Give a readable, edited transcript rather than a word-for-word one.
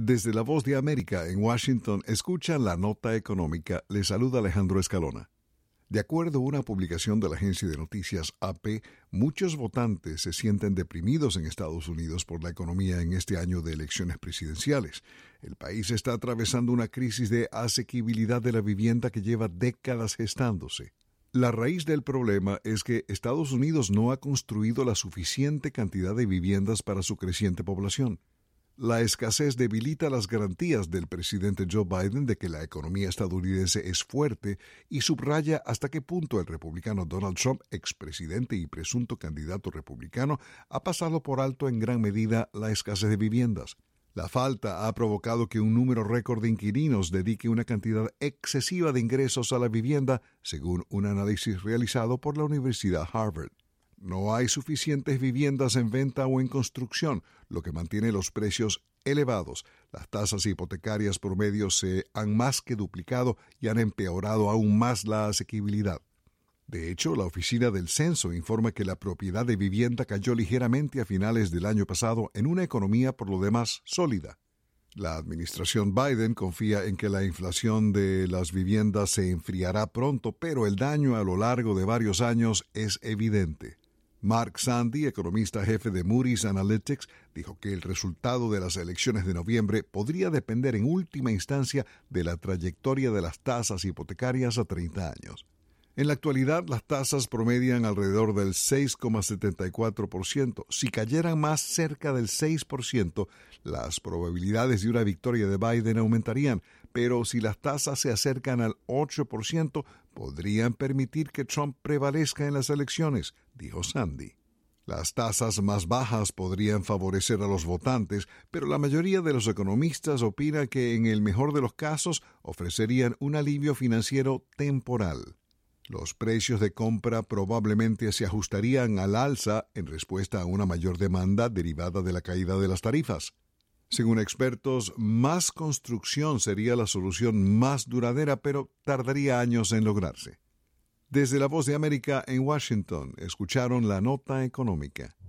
Desde la Voz de América en Washington, escuchan la nota económica. Les saluda Alejandro Escalona. De acuerdo a una publicación de la agencia de noticias AP, muchos votantes se sienten deprimidos en Estados Unidos por la economía en este año de elecciones presidenciales. El país está atravesando una crisis de asequibilidad de la vivienda que lleva décadas gestándose. La raíz del problema es que Estados Unidos no ha construido la suficiente cantidad de viviendas para su creciente población. La escasez debilita las garantías del presidente Joe Biden de que la economía estadounidense es fuerte y subraya hasta qué punto el republicano Donald Trump, expresidente y presunto candidato republicano, ha pasado por alto en gran medida la escasez de viviendas. La falta ha provocado que un número récord de inquilinos dedique una cantidad excesiva de ingresos a la vivienda, según un análisis realizado por la Universidad Harvard. No hay suficientes viviendas en venta o en construcción, lo que mantiene los precios elevados. Las tasas hipotecarias promedio se han más que duplicado y han empeorado aún más la asequibilidad. De hecho, la Oficina del Censo informa que la propiedad de vivienda cayó ligeramente a finales del año pasado en una economía por lo demás sólida. La administración Biden confía en que la inflación de las viviendas se enfriará pronto, pero el daño a lo largo de varios años es evidente. Mark Zandi, economista jefe de Moody's Analytics, dijo que el resultado de las elecciones de noviembre podría depender en última instancia de la trayectoria de las tasas hipotecarias a 30 años. En la actualidad, las tasas promedian alrededor del 6,74%. Si cayeran más cerca del 6%, las probabilidades de una victoria de Biden aumentarían, pero si las tasas se acercan al 8%, podrían permitir que Trump prevalezca en las elecciones, dijo Zandi. Las tasas más bajas podrían favorecer a los votantes, pero la mayoría de los economistas opina que en el mejor de los casos ofrecerían un alivio financiero temporal. Los precios de compra probablemente se ajustarían al alza en respuesta a una mayor demanda derivada de la caída de las tarifas. Según expertos, más construcción sería la solución más duradera, pero tardaría años en lograrse. Desde la Voz de América en Washington, escucharon la nota económica.